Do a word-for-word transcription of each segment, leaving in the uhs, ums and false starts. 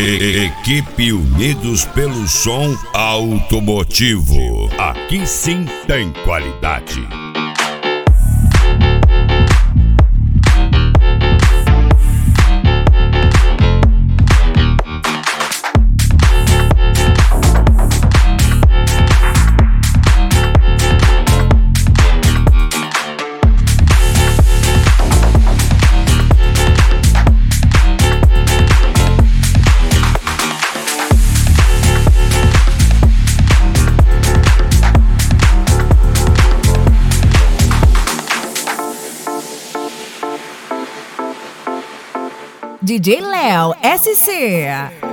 Equipe Unidos pelo Som Automotivo. Aqui sim tem qualidade. D J Léo S C.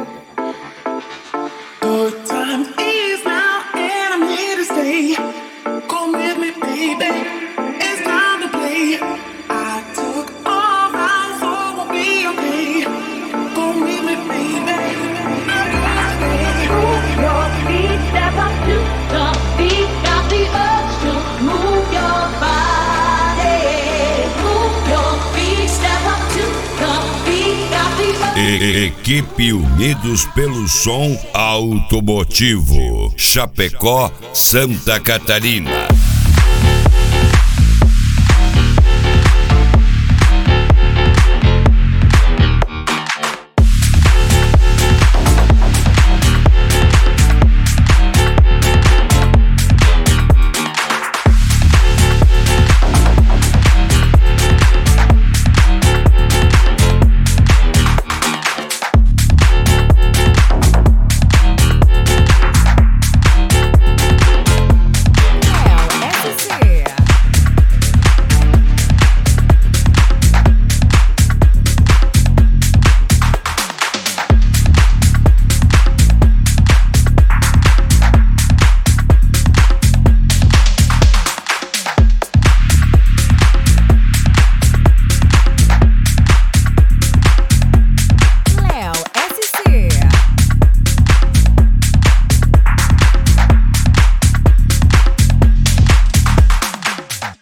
Good time is now and I'm here to stay. Come with me, baby. It's time to play. I took all round, so we'll be okay. Come with me, baby. Move your feet, step up to the beat. Got the urge to move your body. Move your feet, step up to the beat. Got the urge. Equipe Unidos pelo Som Automotivo. Chapecó, Santa Catarina.